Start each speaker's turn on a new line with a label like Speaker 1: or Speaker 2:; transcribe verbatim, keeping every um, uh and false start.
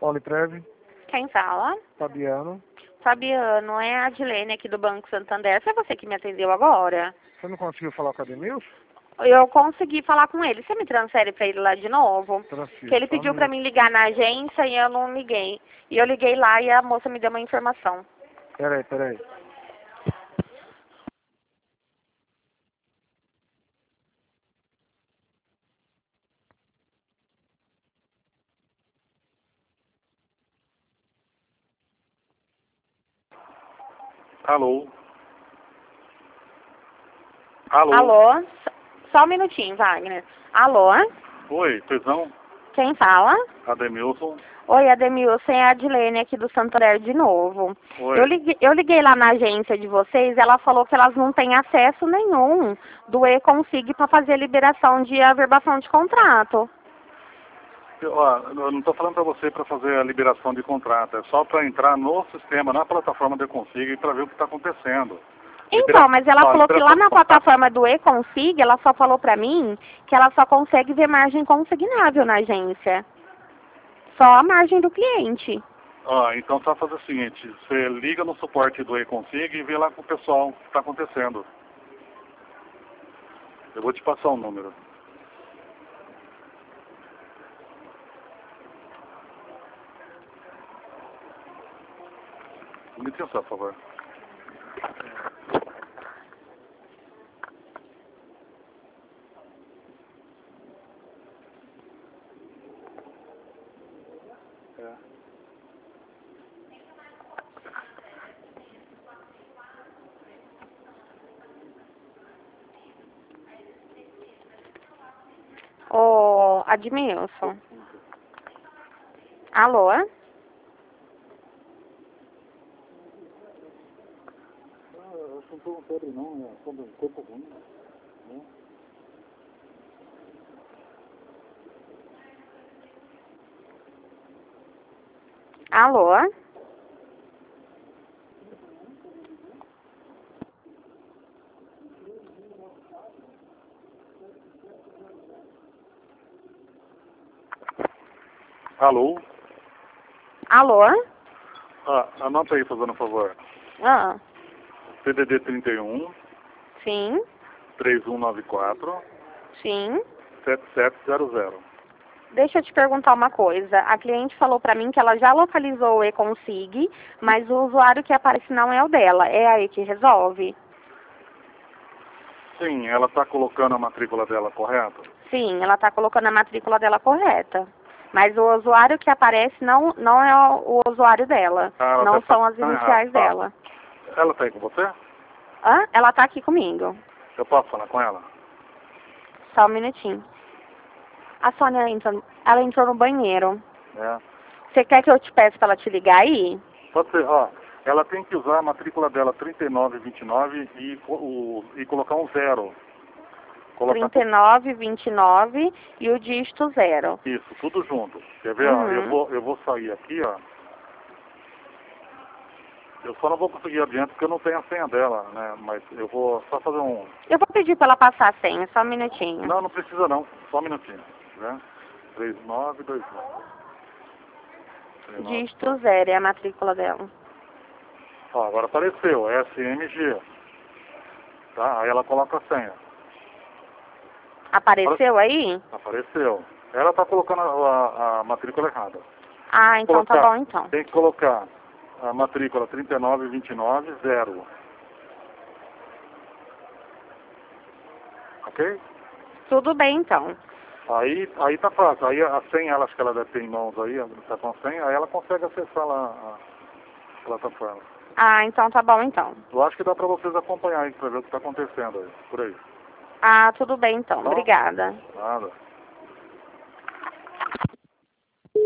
Speaker 1: Poliprev,
Speaker 2: Quem fala?
Speaker 1: Fabiano.
Speaker 2: Fabiano, é a Adilene aqui do Banco Santander. Foi você que me atendeu agora?
Speaker 1: Você não conseguiu falar com a Denilson?
Speaker 2: Eu consegui falar com ele. Você me transfere para ele lá de novo?
Speaker 1: Transfiro.
Speaker 2: Que ele
Speaker 1: Só
Speaker 2: pediu
Speaker 1: um
Speaker 2: para mim ligar na agência e eu não liguei. E eu liguei lá e a moça me deu uma informação.
Speaker 1: Peraí, peraí.
Speaker 3: Alô? Alô?
Speaker 2: Alô? Só um minutinho, Wagner. Alô?
Speaker 3: Oi, prisão?
Speaker 2: Quem fala?
Speaker 3: Ademilson?
Speaker 2: Oi, Ademilson, é a Adilene aqui do Santander de novo.
Speaker 3: Oi.
Speaker 2: Eu liguei, eu liguei lá na agência de vocês, ela falou que elas não têm acesso nenhum do E-Consig para fazer a liberação de averbação de contrato.
Speaker 3: Eu, ó, eu não estou falando para você para fazer a liberação de contrato, é só para entrar no sistema, na plataforma do Consigo para ver o que está acontecendo.
Speaker 2: Então, mas ela
Speaker 3: ó,
Speaker 2: falou que lá na
Speaker 3: liberação de contrato-
Speaker 2: plataforma do E-Consig, ela só falou pra mim que ela só consegue ver margem consignável na agência. Só a margem do cliente.
Speaker 3: Ó, então você vai fazer o seguinte, você liga no suporte do E-Consig e vê lá com o pessoal o que está acontecendo. Eu vou te passar o número. Me licença, por favor. É.
Speaker 2: Ô, Admilson. Alô?
Speaker 1: Ah, eu acho que não tô com febre não, é um corpo ruim. Né?
Speaker 2: Alô?
Speaker 3: Alô?
Speaker 2: Alô?
Speaker 3: Ah, anota aí, fazendo um favor.
Speaker 2: Ah,
Speaker 3: C D D trinta e um,
Speaker 2: sim,
Speaker 3: três um nove quatro,
Speaker 2: sim.
Speaker 3: sete sete zero zero.
Speaker 2: Deixa eu te perguntar uma coisa. A cliente falou pra mim que ela já localizou o E-Consig, mas o usuário que aparece não é o dela. É aí que resolve?
Speaker 3: Sim, ela está colocando a matrícula dela correta?
Speaker 2: Sim, ela está colocando a matrícula dela correta. Mas o usuário que aparece não, não é o, o usuário dela.
Speaker 3: Ah, ela
Speaker 2: Não
Speaker 3: tá
Speaker 2: são as
Speaker 3: passando
Speaker 2: iniciais
Speaker 3: errado. Tá.
Speaker 2: dela.
Speaker 3: Ela está aí com você?
Speaker 2: Hã? Ela está aqui comigo.
Speaker 3: Eu posso falar com ela?
Speaker 2: Só um minutinho. A Sônia entrou, ela entrou no banheiro.
Speaker 3: É.
Speaker 2: Você quer que eu te peça para ela te ligar aí?
Speaker 3: Pode ser, ó. Ela tem que usar a matrícula dela trinta e nove vinte e nove e, co- o, e colocar um zero. Colocar
Speaker 2: trinta e nove, vinte e nove e o dígito zero.
Speaker 3: isso, tudo junto. Quer ver? Ó,
Speaker 2: Uhum.
Speaker 3: eu, vou, eu vou sair aqui, ó. Eu só não vou conseguir adiante porque eu não tenho a senha dela, né? Mas eu vou só fazer um...
Speaker 2: Eu vou pedir para ela passar a senha, só um minutinho.
Speaker 3: Não, não precisa não. Só um minutinho. Né? três nove dois nove.
Speaker 2: Dígito zero é a matrícula dela.
Speaker 3: Ó, agora apareceu, S M G. Tá? Aí ela coloca a senha.
Speaker 2: Apareceu aí?
Speaker 3: Apareceu. Ela está colocando a, a, a matrícula errada.
Speaker 2: Ah, então tá
Speaker 3: Colocar-
Speaker 2: bom então.
Speaker 3: Tem que colocar a matrícula trinta e nove vinte e nove zero. Ok?
Speaker 2: Tudo bem então.
Speaker 3: Aí, aí tá fácil. Aí a senha, ela, acho que ela deve ter em mãos aí, está com a senha, aí ela consegue acessar lá a plataforma.
Speaker 2: Ah, então tá bom então.
Speaker 3: Eu acho que dá para vocês acompanhar aí, para ver o que está acontecendo aí, por aí.
Speaker 2: Ah, tudo bem então.
Speaker 3: Tá?
Speaker 2: Obrigada.
Speaker 3: Nada.